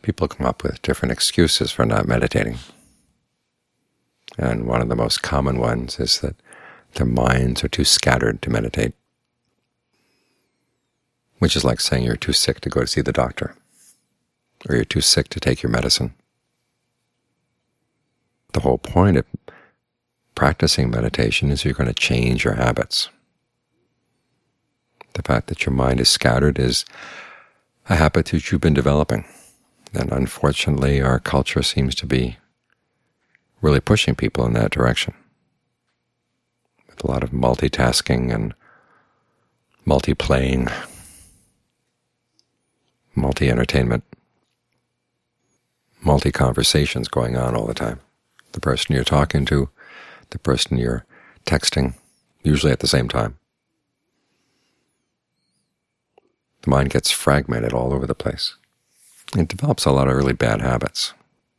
People come up with different excuses for not meditating. And one of the most common ones is that their minds are too scattered to meditate, which is like saying you're too sick to go to see the doctor, or you're too sick to take your medicine. The whole point of practicing meditation is you're going to change your habits. The fact that your mind is scattered is a habit that you've been developing. And unfortunately, our culture seems to be really pushing people in that direction, with a lot of multitasking and multi-playing, multi-entertainment, multi-conversations going on all the time. The person you're talking to, the person you're texting, usually at the same time. The mind gets fragmented all over the place. It develops a lot of really bad habits.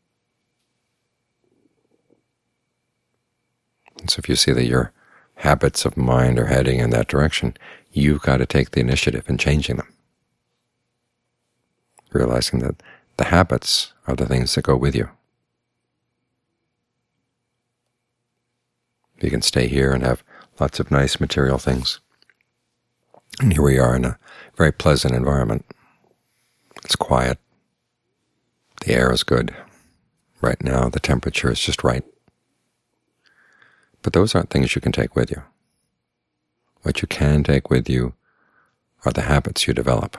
And so if you see that your habits of mind are heading in that direction, you've got to take the initiative in changing them, realizing that the habits are the things that go with you. You can stay here and have lots of nice material things. And here we are in a very pleasant environment. It's quiet. The air is good. Right now the temperature is just right. But those aren't things you can take with you. What you can take with you are the habits you develop.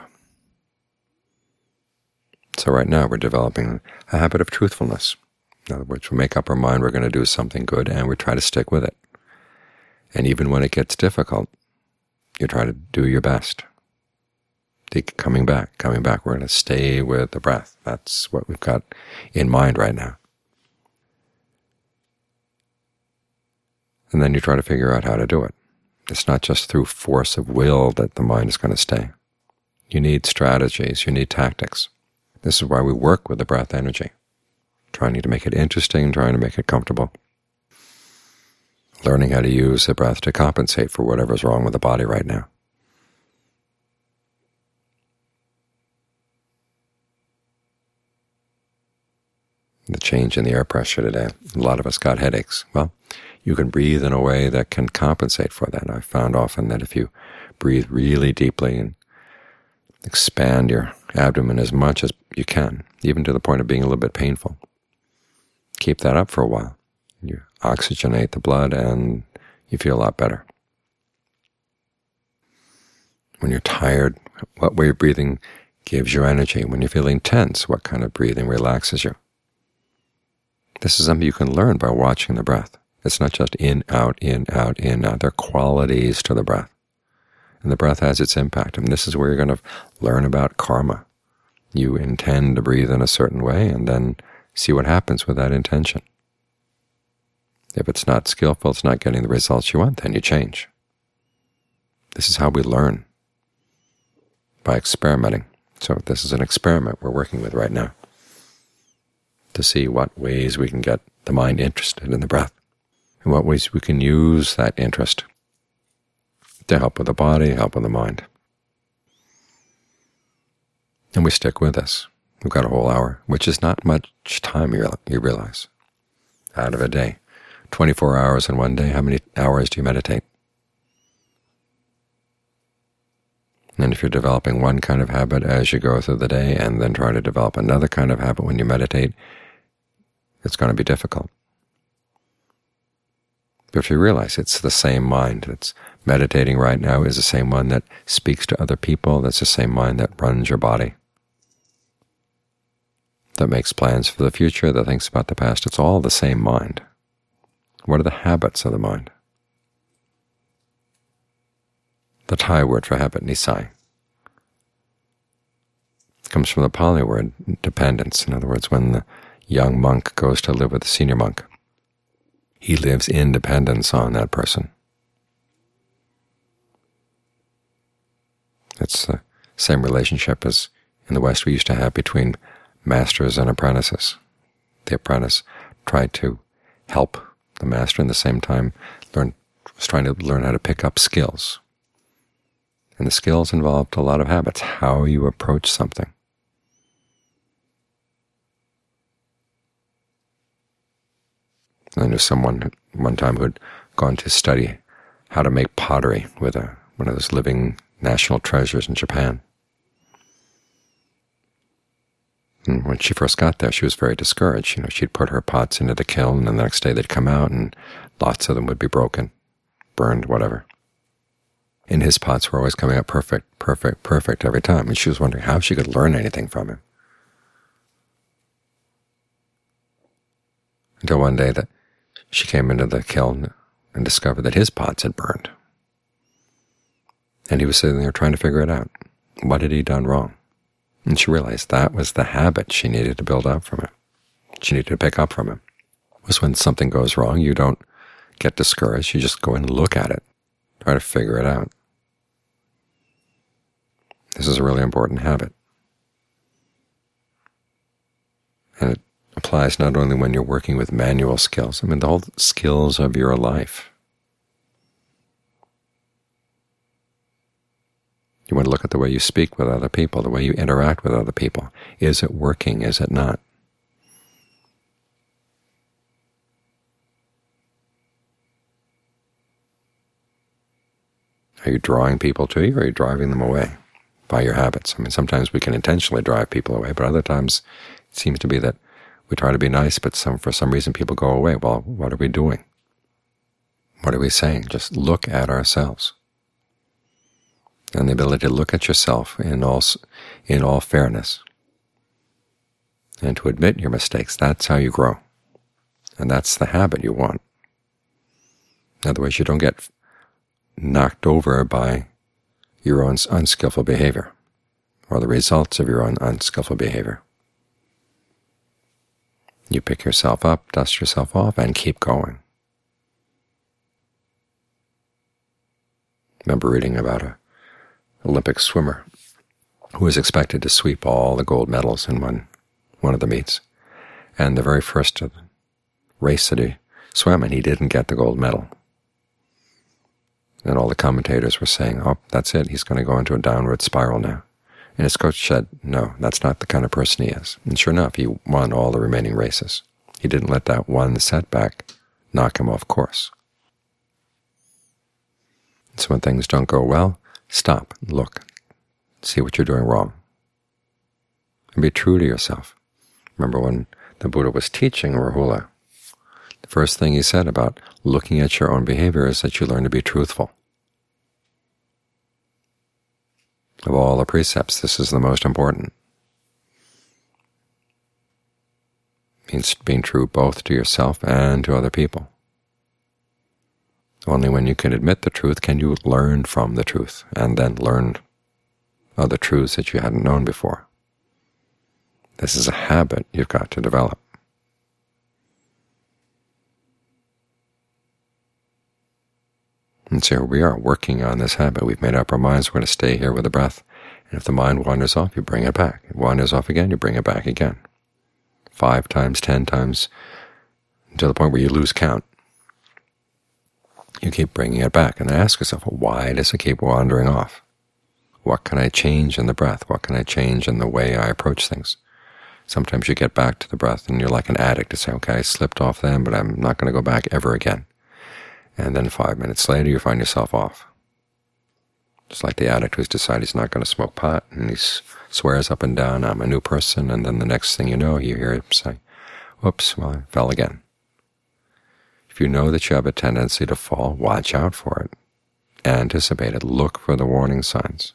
So right now we're developing a habit of truthfulness. In other words, we make up our mind we're going to do something good, and we try to stick with it. And even when it gets difficult, you try to do your best. Coming back. We're going to stay with the breath. That's what we've got in mind right now. And then you try to figure out how to do it. It's not just through force of will that the mind is going to stay. You need strategies. You need tactics. This is why we work with the breath energy, trying to make it interesting, trying to make it comfortable, learning how to use the breath to compensate for whatever's wrong with the body right now. The change in the air pressure today, a lot of us got headaches. Well, you can breathe in a way that can compensate for that. I've found often that if you breathe really deeply and expand your abdomen as much as you can, even to the point of being a little bit painful, keep that up for a while. You oxygenate the blood and you feel a lot better. When you're tired, what way of breathing gives you energy? When you're feeling tense, what kind of breathing relaxes you? This is something you can learn by watching the breath. It's not just in, out, in, out, in, out. There are qualities to the breath. And the breath has its impact. And this is where you're going to learn about karma. You intend to breathe in a certain way and then see what happens with that intention. If it's not skillful, it's not getting the results you want, then you change. This is how we learn, by experimenting. So this is an experiment we're working with right now, to see what ways we can get the mind interested in the breath, and what ways we can use that interest to help with the body, help with the mind. And we stick with this. We've got a whole hour, which is not much time, you realize, out of a day. 24 hours in one day, how many hours do you meditate? And if you're developing one kind of habit as you go through the day and then try to develop another kind of habit when you meditate, it's going to be difficult. But if you realize it's the same mind that's meditating right now is the same one that speaks to other people, that's the same mind that runs your body, that makes plans for the future, that thinks about the past, it's all the same mind. What are the habits of the mind? The Thai word for habit, nisai, comes from the Pali word dependence. In other words, when the young monk goes to live with the senior monk, he lives in dependence on that person. It's the same relationship as in the West we used to have between masters and apprentices. The apprentice tried to help the master, and at the same time was trying to learn how to pick up skills. And the skills involved a lot of habits, how you approach something. I knew someone one time who had gone to study how to make pottery with one of those living national treasures in Japan. And when she first got there, she was very discouraged. She'd put her pots into the kiln, and the next day they'd come out, and lots of them would be broken, burned, whatever. And his pots were always coming out perfect, perfect, perfect every time. And she was wondering how she could learn anything from him. Until one day that she came into the kiln and discovered that his pots had burned. And he was sitting there trying to figure it out. What had he done wrong? And she realized that was the habit she needed to build up from him. She needed to pick up from him. It was when something goes wrong, you don't get discouraged. You just go and look at it, try to figure it out. This is a really important habit. And it applies not only when you're working with manual skills, the whole skills of your life. You want to look at the way you speak with other people, the way you interact with other people. Is it working? Is it not? Are you drawing people to you, or are you driving them away by your habits? Sometimes we can intentionally drive people away, but other times it seems to be that we try to be nice, but for some reason people go away. Well, what are we doing? What are we saying? Just look at ourselves. And the ability to look at yourself in all fairness and to admit your mistakes, that's how you grow. And that's the habit you want. Otherwise, you don't get knocked over by your own unskillful behavior or the results of your own unskillful behavior. You pick yourself up, dust yourself off, and keep going. I remember reading about an Olympic swimmer who was expected to sweep all the gold medals in one of the meets. And the very first race that he swam in, he didn't get the gold medal. And all the commentators were saying, oh, that's it, he's going to go into a downward spiral now. And his coach said, no, that's not the kind of person he is. And sure enough, he won all the remaining races. He didn't let that one setback knock him off course. So when things don't go well, stop, look, see what you're doing wrong, and be true to yourself. Remember when the Buddha was teaching Rahula, the first thing he said about looking at your own behavior is that you learn to be truthful. Of all the precepts, this is the most important. It means being true both to yourself and to other people. Only when you can admit the truth can you learn from the truth, and then learn other truths that you hadn't known before. This is a habit you've got to develop. And so here we are working on this habit. We've made up our minds we're going to stay here with the breath. And if the mind wanders off, you bring it back. It wanders off again, you bring it back again. 5 times, 10 times, to the point where you lose count. You keep bringing it back, and ask yourself, well, why does it keep wandering off? What can I change in the breath? What can I change in the way I approach things? Sometimes you get back to the breath, and you're like an addict to say, okay, I slipped off then, but I'm not going to go back ever again. And then 5 minutes later, you find yourself off. Just like the addict who's decided he's not going to smoke pot, and he swears up and down, I'm a new person, and then the next thing you know, you hear him say, whoops, well, I fell again. If you know that you have a tendency to fall, watch out for it. Anticipate it. Look for the warning signs.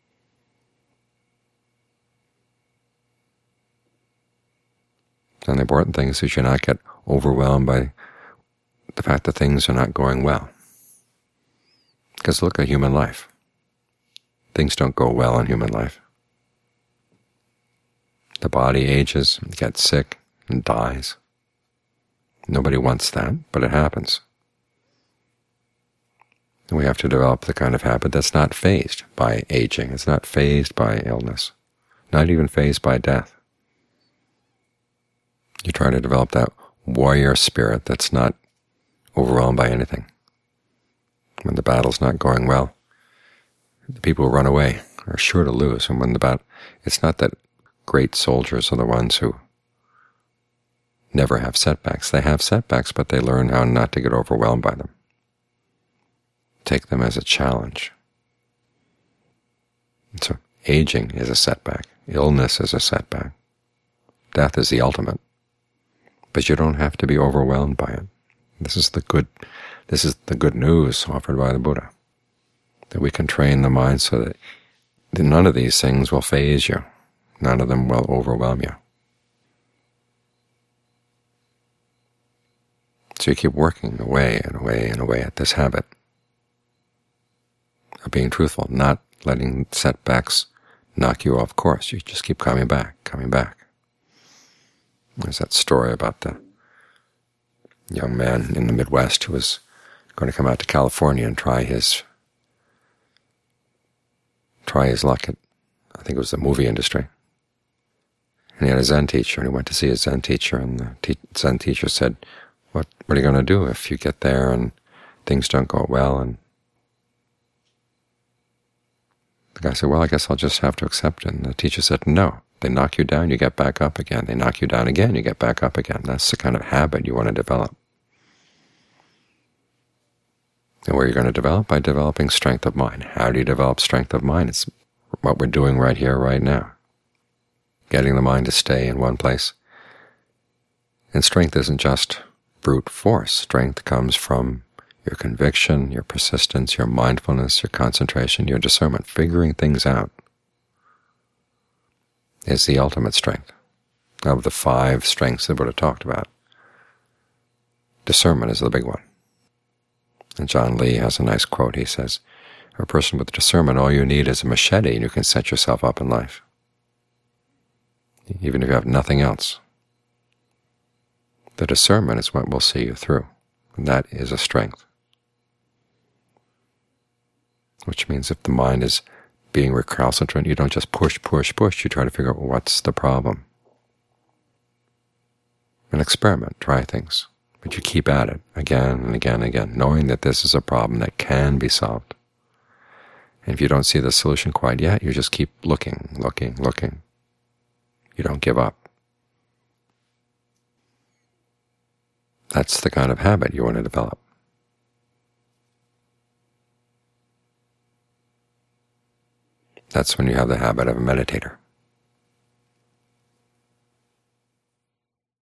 And the important thing is that you not get overwhelmed by the fact that things are not going well. Because look at human life. Things don't go well in human life. The body ages, gets sick, and dies. Nobody wants that, but it happens. And we have to develop the kind of habit that's not fazed by aging. It's not fazed by illness, not even fazed by death. You try to develop that warrior spirit that's not overwhelmed by anything. When the battle's not going well, the people who run away are sure to lose. And when it's not that great soldiers are the ones who never have setbacks. They have setbacks, but they learn how not to get overwhelmed by them. Take them as a challenge. And so aging is a setback. Illness is a setback. Death is the ultimate. But you don't have to be overwhelmed by it. This is the good news offered by the Buddha, that we can train the mind so that none of these things will faze you. None of them will overwhelm you. So you keep working away and away and away at this habit of being truthful, not letting setbacks knock you off course. You just keep coming back, coming back. There's that story about the young man in the Midwest who was going to come out to California and try his luck at, I think it was the movie industry. And he had a Zen teacher, and he went to see his Zen teacher, and the Zen teacher said, what are you going to do if you get there and things don't go well? And the guy said, well, I guess I'll just have to accept it. And the teacher said, no. They knock you down, you get back up again. They knock you down again, you get back up again. That's the kind of habit you want to develop. And where you're going to develop? By developing strength of mind. How do you develop strength of mind? It's what we're doing right here, right now. Getting the mind to stay in one place. And strength isn't just brute force. Strength comes from your conviction, your persistence, your mindfulness, your concentration, your discernment, figuring things out. Is the ultimate strength. Of the 5 strengths the Buddha talked about, discernment is the big one. And John Lee has a nice quote. He says, for a person with discernment, all you need is a machete and you can set yourself up in life, even if you have nothing else. The discernment is what will see you through, and that is a strength. Which means if the mind is being recalcitrant, you don't just push. You try to figure out what's the problem. And experiment, try things. But you keep at it again and again and again, knowing that this is a problem that can be solved. And if you don't see the solution quite yet, you just keep looking. You don't give up. That's the kind of habit you want to develop. That's when you have the habit of a meditator.